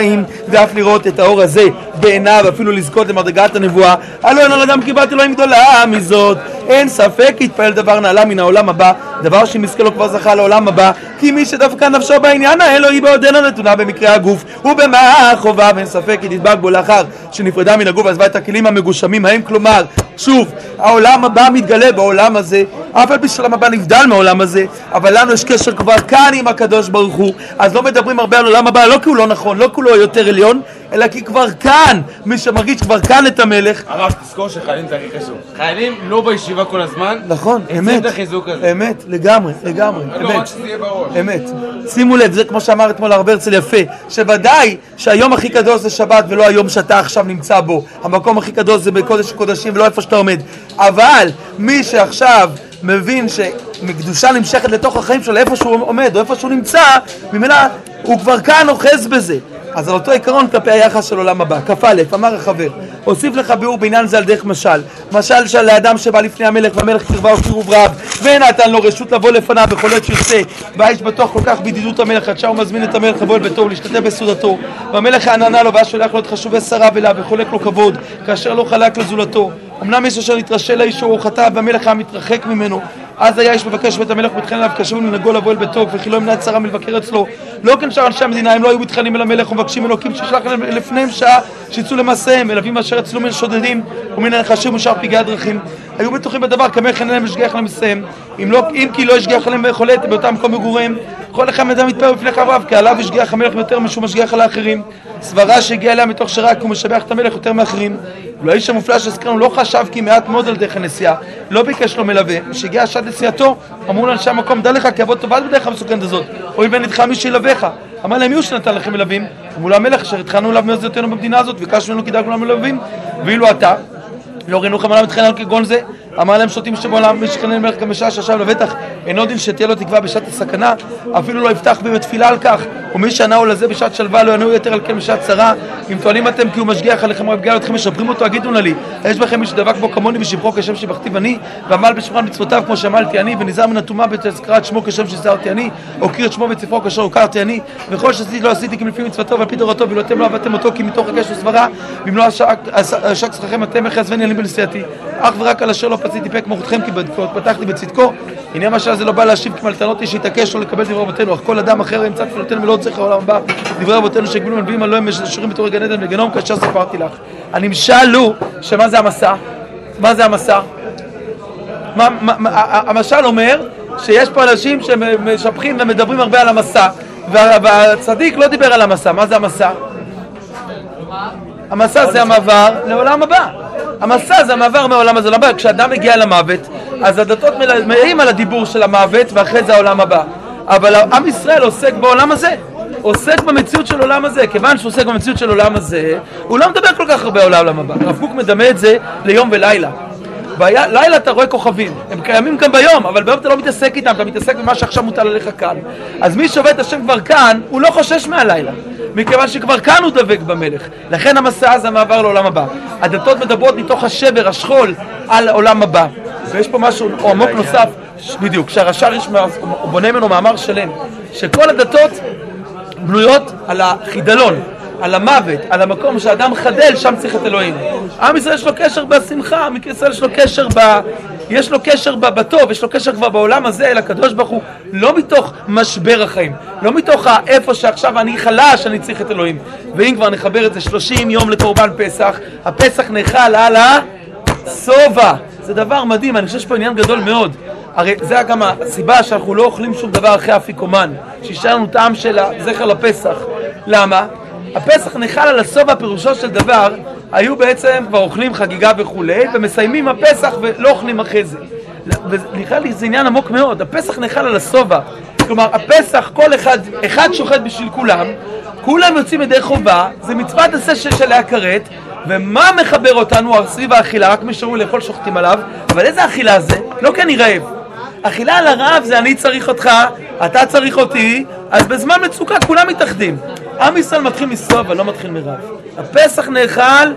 ואף לראות את האור הזה בעיניו, אפילו לזכות למדרגת הנבואה. הלא אין על אדם קיבלתי אלוהים גדולה מזאת. אין ספק יתפעל דבר נעלה מן העולם הבא, דבר שמזכה לו כבר זכה לעולם הבא, כי מי שדווקא נפשו בעניין האלוהי בעודנה נתונה במקרה הגוף ובמה חובה, ואין ספק כי תדבק בו לאחר שנפרדה מן הגוף ועזבה את הכלים המגושמים. האם כלומר, שוב, העולם הבא מתגלה בעולם הזה, אף על פי שהעולם הבא נבדל מהעולם הזה, אבל לנו יש קשר כבר כאן עם הקדוש ברוך הוא. אז לא מדברים הרבה על העולם הבא, לא כי הוא לא נכון, לא כי הוא לא יותר עליון, אלא כי כבר כאן, מי שמרגיש כבר כאן את המלך. הרב, תזכור שחיילים זה הכי חשוב. חיילים לא בישיבה כל הזמן. נכון, אמת, אמת, לגמרי, לגמרי, אמת, אמת. שימו לב, זה כמו שאמר אתמול הרב הרצל יפה, שוודאי שהיום הכי קדוש זה שבת ולא היום שאתה עכשיו נמצא בו. המקום הכי קדוש זה בקודש הקודשים ולא איפה שאתה עומד. אבל מי שעכשיו מבין שמקדושה נמשכת לתוך החיים שלו, איפה שהוא עומד או איפה שהוא נמצא, ממילא הוא כבר כאן אוחז בזה. אז על אותו עיקרון כלפי היחס של עולם הבא. כ"א, אמר החבר, הוסיף לך ביאור בעניין זה על דרך משל. משל של האדם שבא לפני המלך והמלך קרבה וקירוב רב, ונתן לו רשות לבוא לפניו בכל עת שירצה, והאיש בטוח כל כך בידידות המלך עד שהוא מזמין את המלך לבוא אל ביתו ולהשתתף בסעודתו, והמלך עננה לו ואז שולח לו את חשובי שריו אליו וחולק לו כבוד כאשר לא חלק לזולתו. אמנם יש אשר נתרשל לאיש הוא חטא והמלך היה מתרחק ממנו, אז היה איש מבקש בית המלך מתחנן אליו כשהוא מנהגו לבוא אל ביתו וכי לא ימנע את שרה מלבקר אצלו. לא כן שאר אנשי המדינה, הם לא היו מתחננים אל המלך ומבקשים אלוקים שישלח לפניהם שעה שיצאו למעשיהם, מלווים אשר אצלו מן שודדים ומן הנחשים ושאר פגעי הדרכים. היו בטוחים בדבר כמלך אין להם השגיח להם מסיים, אם כי לא השגיח עליהם ויכולת באותם מקום מגוריהם. כל אחד אדם מתפאר בפני חבריו כי עליו השגיח המלך יותר משהו משגיח על האחרים. סברה שהגיעה אליה מתוך שרק הוא משבח את המלך יותר מאחרים. אולי האיש המופלא שהזכרנו לא חשב כי מעט מאוד על דרך הנסיעה, לא ביקש לו מלווה. כשהגיע השעת נסיעתו אמרו לאנשי המקום דע לך כי אבות טובה בדרך המסוכנת הזאת, הואיל ונדחה מי שילוויך. אמר להם מי הוא שנתן לכם מלווים? אמרו לו המלך אשר התחלנו אליו מעוזיותינו במדינה הזאת וביקשנו ממנו כי דאגנו לנו מלווים, ואילו אתה לא ראינו לכם עליו מתחנן כגון זה. אמר להם שוטים שבעולם מי שכנן מלך כמשעה שישב לבטח אינו דין שתהיה לו תקווה בשעת הסכנה, אפילו לא יפתח בי בתפילה על כך, ומי שענהו לזה בשעת שלווה לא ינהו יותר על כן בשעת צרה. אם טוענים אתם כי הוא משגיח עליכם או יפגע אתכם משבחים אותו, הגידו לי יש בכם מי שדבק בו כמוני ושבחו כשם שבחתיו אני, ועמל בשמרן מצוותיו כמו שעמלתי אני, ונזהר מן הטומאה בהזכרת שמו כשם שהזהרתי אני, הוקיר את שמו וספרו כאשר הוקרתי אני, וכל שעשיתי לא עשיתי כי לפי מצוותו ועל פי תורתו, ואילו אתם לא עבדתם אותו כי מתוך הקש וסברה, ואם לא השק שכרכם אתם יחזבני אני בנסיעתי, אך ורק על אשר לא פציתי פה כמו חותכם כי פתחתי בצדקו. הנה המשל זה לא בא להשיב כמלטנות יש להתעקש או לקבל דברי רבותינו, אך כל אדם אחר ימצא תפילותינו ולא צריך העולם הבא דברי רבותינו שהגבילו מנביאים עליהם מששורים בתור גן עדן וגנום כאשר סיפרתי לך. הנמשל הוא שמה זה המסע? מה זה המסע? המשל אומר שיש פה אנשים שמשבחים ומדברים הרבה על המסע, והצדיק לא דיבר על המסע. מה זה המסע? המסע זה המעבר לעולם הבא. המסע זה המעבר מהעולם הזה לעולם הבא. כשאדם מגיע למוות, אז הדתות מלאים על הדיבור של המוות ואחרי זה העולם הבא. אבל עם ישראל עוסק בעולם הזה, עוסק במציאות של עולם הזה. כיוון שהוא עוסק במציאות של עולם הזה, הוא לא מדבר כל כך הרבה על העולם הבא. הרב קוק מדמה את זה ליום ולילה. לילה אתה רואה כוכבים, הם קיימים כאן ביום, אבל ביום אתה לא מתעסק איתם, אתה מתעסק במה שעכשיו מוטל עליך כאן. אז מי שעובד את השם כבר כאן, הוא לא חושש מהלילה, מכיוון שכבר כאן הוא דבק במלך. לכן המסע זה המעבר לעולם הבא. הדתות מדברות מתוך השבר, השכול, על העולם הבא. ויש פה משהו עמוק נוסף, בדיוק, כשהרש"ר הוא בונה ממנו מאמר שלם, שכל הדתות בנויות על החידלון, על המוות, על המקום שאדם חדל, שם צריך את אלוהים. עם ישראל יש לו קשר בשמחה, עם ישראל יש לו קשר בטוב, יש לו קשר כבר בעולם הזה אל הקדוש ברוך הוא, לא מתוך משבר החיים, לא מתוך איפה שעכשיו אני חלש, אני צריך את אלוהים. ואם כבר נחבר את זה 30 יום לקורבן פסח, הפסח נחל על הסובה. זה דבר מדהים, אני חושב שפה עניין גדול מאוד. הרי זה גם הסיבה שאנחנו לא אוכלים שום דבר אחרי אפיקומן, שישאר לנו טעם של זכר לפסח. למה? הפסח נחל על הסובה, פירושו של דבר, היו בעצם כבר אוכלים חגיגה וכולי, ומסיימים הפסח ולא אוכלים אחרי זה. ונראה לי זה עניין עמוק מאוד, הפסח נחל על הסובה. כלומר, הפסח, כל אחד שוחט בשביל כולם, כולם יוצאים ידי חובה, זה מצוות עשה של להכרת, ומה מחבר אותנו סביב האכילה? רק משארו לאכול שוחטים עליו, אבל איזה אכילה זה? לא כי אני רעב. אכילה על הרעב זה אני צריך אותך, אתה צריך אותי, אז בזמן מצוקה כולם מתאחדים. עם ישראל מתחיל מסובה, לא מתחיל מרעב. הפסח נאכל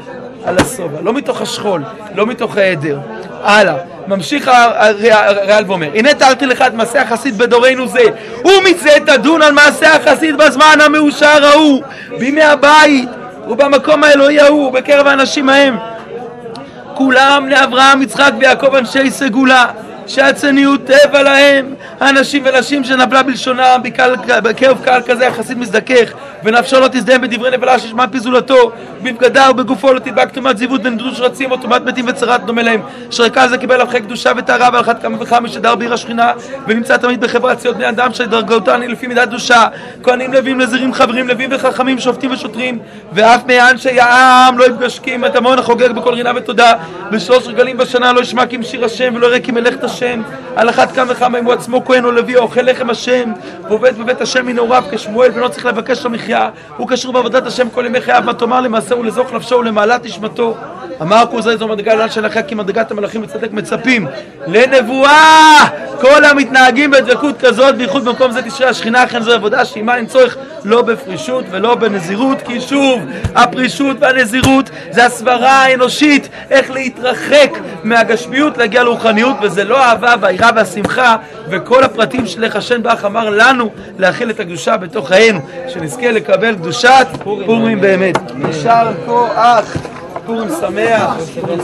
על השובע, לא מתוך השכול, לא מתוך העדר. הלאה, ממשיך הר"ל ואומר, הנה תיארתי לך את מעשה החסיד בדורנו זה, ומזה תדון על מעשה החסיד בזמן המאושר ההוא, בימי הבית ובמקום האלוהי ההוא, בקרב האנשים ההם. כולם לאברהם, יצחק ויעקב אנשי סגולה, שהצניעות טבע להם, האנשים ונשים שנפלה בלשונם בקרב קהל כזה החסיד מזדכך, ונפשו לא תזדהם בדברי נבלה ששמע פיזולתו, בבגדיו ובגופו לא תדבק טומאת זיוות ונדרוש רצים או טומאת מתים וצרת דומה להם, שרקה זה קיבל אבחי קדושה וטהרה, ועל אחת כמה וכמה שדר בעיר השכינה, ונמצא תמיד בחברת ציוד בני אדם שדרגותן היא לפי מידת קדושה, כהנים לווים נזירים חברים לווים וחכמים שופטים ושוטרים, ואף מאנשי העם לא יפגשקים את המון החוגג בכל רינה ותודה, בשלוש רגלים בשנה לא ישמע כי משיר השם ולא יראה כי מלאכת השם, על אחת כמה וכמה אם הוא עצמו כהן או לוי או אוכל לחם השם ועובד בבית השם מנעוריו כשמואל ולא צריך לבקש לו מחיה, הוא קשור בעבודת השם כל ימי חייו, מה תאמר למעשה ולזוך נפשו ולמעלת נשמתו. אמר כוזרי זו מדרגה לעל שלך כי מדרגת המלאכים בצדק מצפים לנבואה. כל המתנהגים בדבקות כזאת בייחוד במקום זה תשרה השכינה, אכן זו עבודה שעימה אין צורך לא בפרישות ולא בנזירות, כי שוב הפרישות והנזירות זה הסברה האנושית איך להתרחק מהגשמיות להגיע לרוחניות, וזה לא האהבה והיראה והשמחה וכל הפרטים שלך השם ברך אמר לנו להכיל את הקדושה בתוך חיינו, שנזכה לקבל קדושת פורים באמת. יישר כוח, פורים שמח. פורים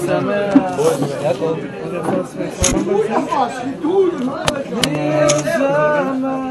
שמח.